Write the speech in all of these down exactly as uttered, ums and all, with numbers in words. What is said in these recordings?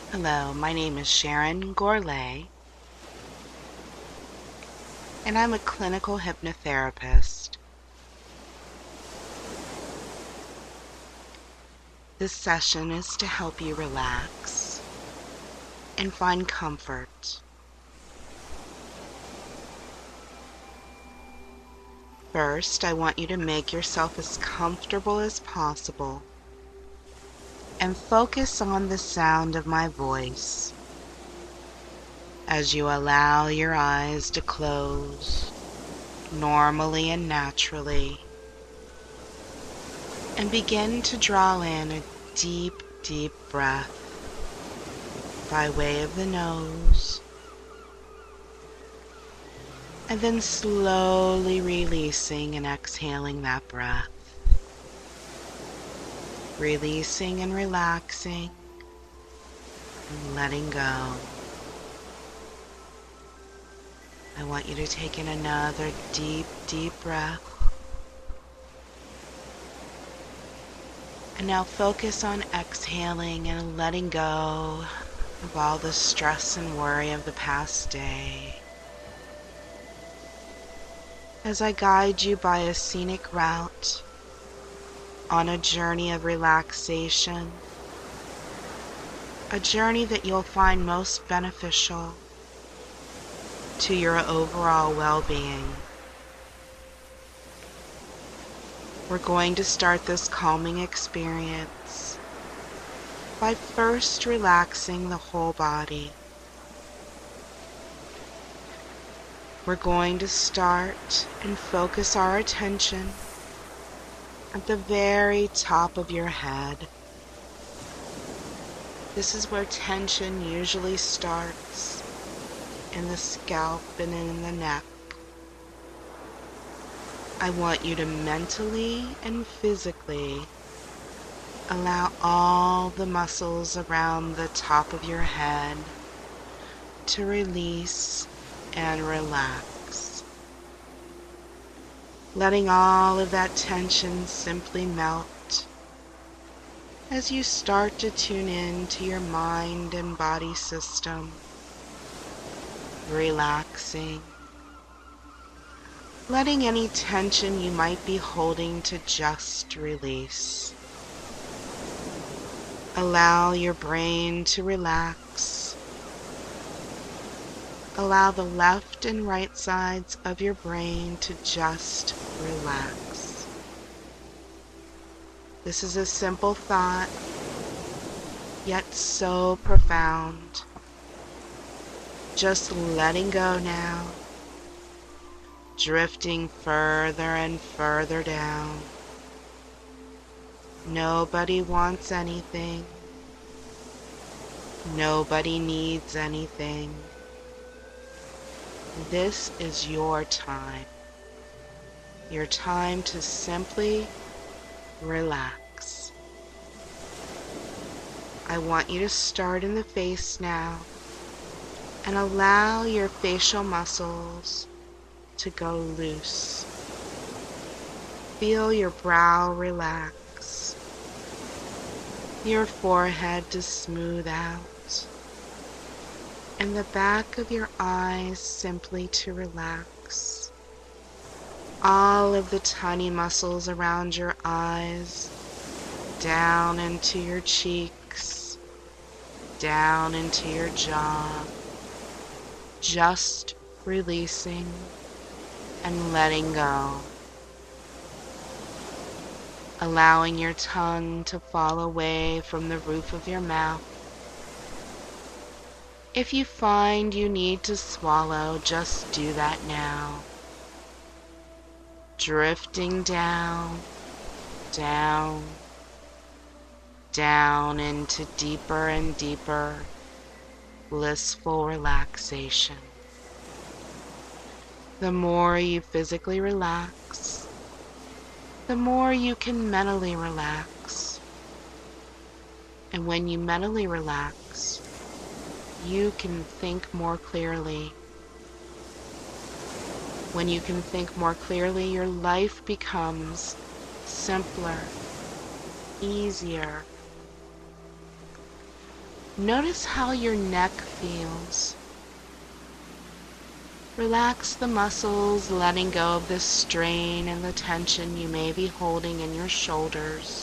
Hello, my name is Sharon Gourlay, and I'm a clinical hypnotherapist. This session is to help you relax and find comfort. First, I want you to make yourself as comfortable as possible and focus on the sound of my voice as you allow your eyes to close normally and naturally, and begin to draw in a deep, deep breath by way of the nose, and then slowly releasing and exhaling that breath. Releasing and relaxing and letting go. I want you to take in another deep, deep breath. And now focus on exhaling and letting go of all the stress and worry of the past day. As I guide you by a scenic route on a journey of relaxation, a journey that you'll find most beneficial to your overall well-being. We're going to start this calming experience by first relaxing the whole body. We're going to start and focus our attention at the very top of your head. This is where tension usually starts, in the scalp and in the neck. I want you to mentally and physically allow all the muscles around the top of your head to release and relax, letting all of that tension simply melt as you start to tune in to your mind and body system, relaxing, letting any tension you might be holding to just release. Allow your brain to relax. Allow the left and right sides of your brain to just relax. This is a simple thought, yet so profound. Just letting go now, drifting further and further down. Nobody wants anything. Nobody needs anything. This is your time. Your time to simply relax. I want you to start in the face now and allow your facial muscles to go loose. Feel your brow relax, your forehead to smooth out, and the back of your eyes simply to relax. All of the tiny muscles around your eyes, down into your cheeks, down into your jaw, just releasing and letting go. Allowing your tongue to fall away from the roof of your mouth. If you find you need to swallow, just do that now. Drifting down, down, down into deeper and deeper blissful relaxation. The more you physically relax, the more you can mentally relax. And when you mentally relax, you can think more clearly. When you can think more clearly, your life becomes simpler, easier. Notice how your neck feels. Relax the muscles, letting go of the strain and the tension you may be holding in your shoulders.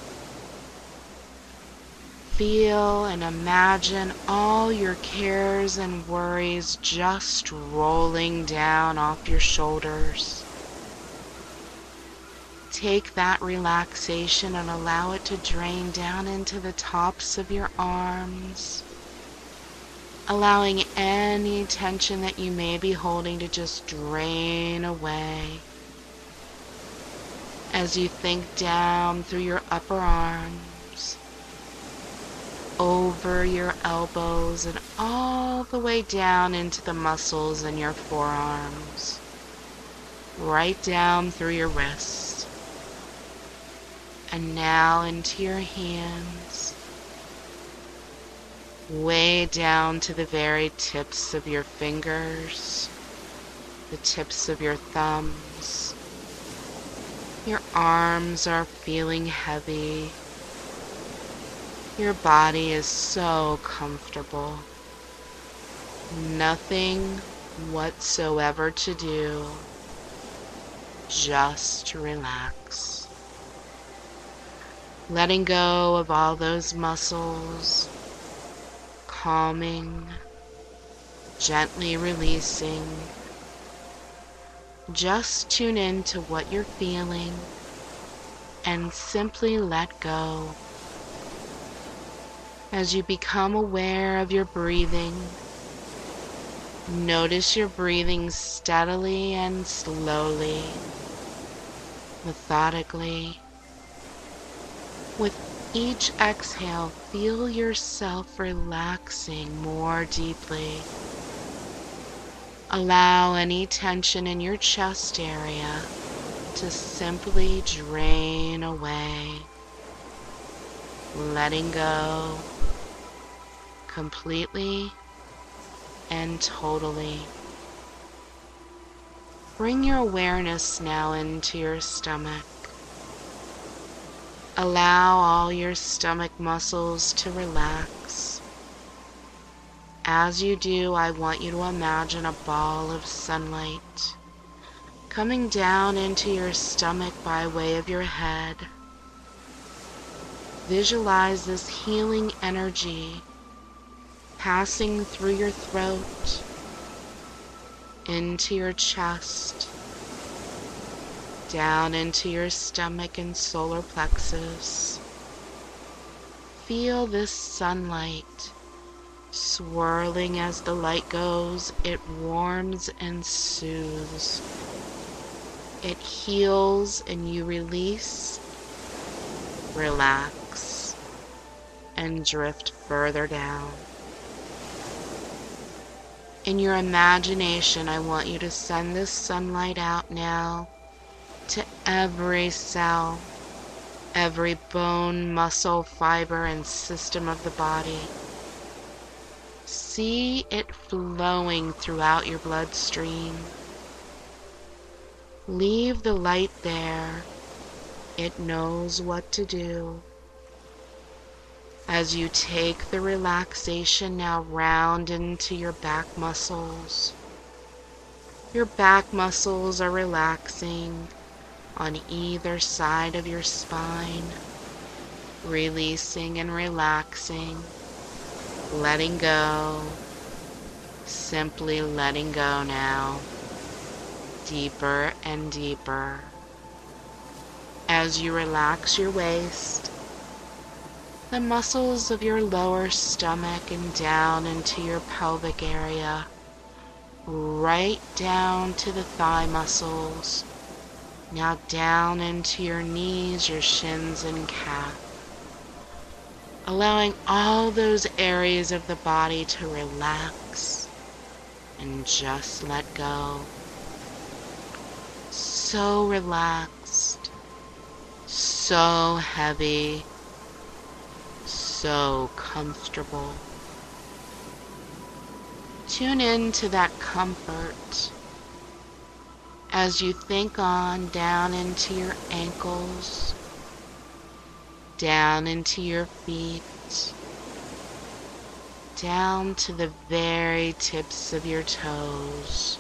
Feel and imagine all your cares and worries just rolling down off your shoulders. Take that relaxation and allow it to drain down into the tops of your arms, allowing any tension that you may be holding to just drain away. As you think down through your upper arms, over your elbows, and all the way down into the muscles in your forearms, right down through your wrists, and now into your hands, way down to the very tips of your fingers, the tips of your thumbs. Your arms are feeling heavy. Your body is so comfortable. Nothing whatsoever to do. Just relax. Letting go of all those muscles, calming, gently releasing. Just tune in to what you're feeling and simply let go. As you become aware of your breathing, notice your breathing steadily and slowly, methodically. With each exhale, feel yourself relaxing more deeply. Allow any tension in your chest area to simply drain away, letting go completely and totally. Bring your awareness now into your stomach. Allow all your stomach muscles to relax. As you do, I want you to imagine a ball of sunlight coming down into your stomach by way of your head. Visualize this healing energy passing through your throat, into your chest, down into your stomach and solar plexus. Feel this sunlight swirling as the light goes. It warms and soothes. It heals and you release, relax, and drift further down. In your imagination, I want you to send this sunlight out now to every cell, every bone, muscle, fiber, and system of the body. See it flowing throughout your bloodstream. Leave the light there. It knows what to do. As you take the relaxation now round into your back muscles. Your back muscles are relaxing on either side of your spine, releasing and relaxing, letting go, simply letting go now, deeper and deeper. As you relax your waist, the muscles of your lower stomach and down into your pelvic area, right down to the thigh muscles, now down into your knees, your shins, and calf. Allowing all those areas of the body to relax and just let go. So relaxed, so heavy, so comfortable. Tune in to that comfort as you think on down into your ankles, down into your feet, down to the very tips of your toes.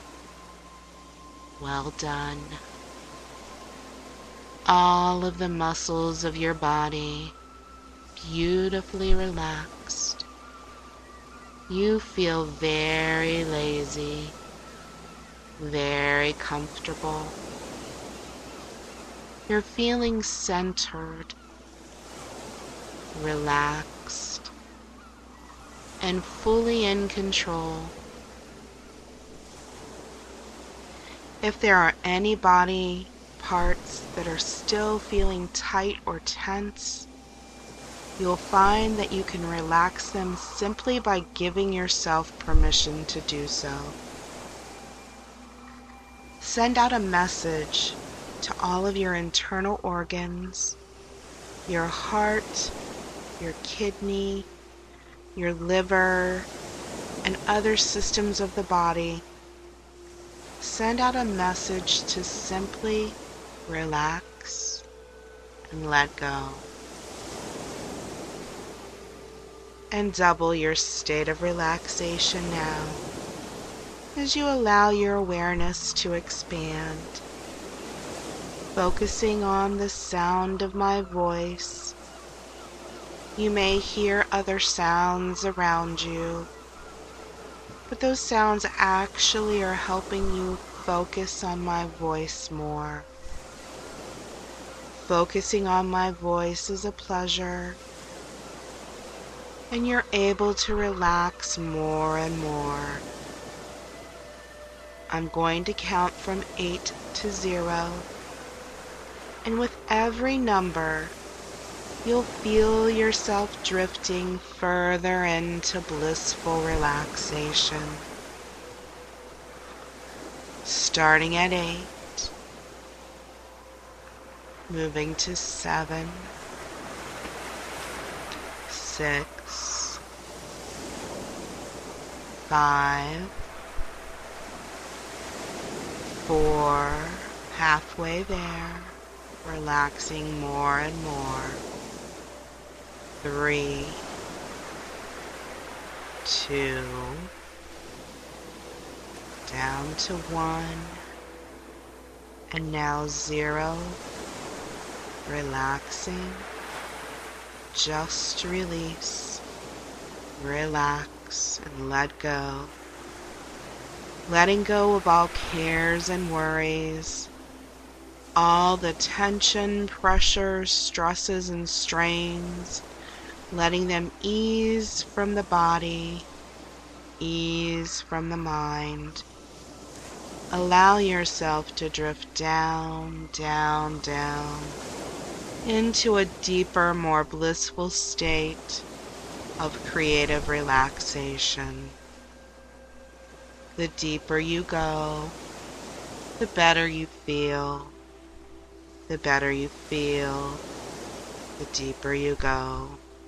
Well done. All of the muscles of your body beautifully relaxed. You feel very lazy, very comfortable. You're feeling centered, relaxed, and fully in control. If there are any body parts that are still feeling tight or tense, you'll find that you can relax them simply by giving yourself permission to do so. Send out a message to all of your internal organs, your heart, your kidney, your liver, and other systems of the body. Send out a message to simply relax and let go. And double your state of relaxation now as you allow your awareness to expand, focusing on the sound of my voice. You may hear other sounds around you, but those sounds actually are helping you focus on my voice more. Focusing on my voice is a pleasure, and you're able to relax more and more. I'm going to count from eight to zero, and with every number, you'll feel yourself drifting further into blissful relaxation. Starting at eight, moving to seven, six, five, four, halfway there, relaxing more and more. Three, two, down to one, and now zero, relaxing. Just release, relax, and let go. Letting go of all cares and worries, all the tension, pressures, stresses, and strains, letting them ease from the body, ease from the mind. Allow yourself to drift down, down, down, into a deeper, more blissful state of creative relaxation. The deeper you go, the better you feel. The better you feel, the deeper you go.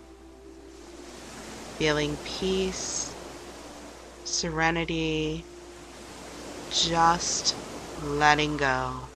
Feeling peace, serenity, just letting go.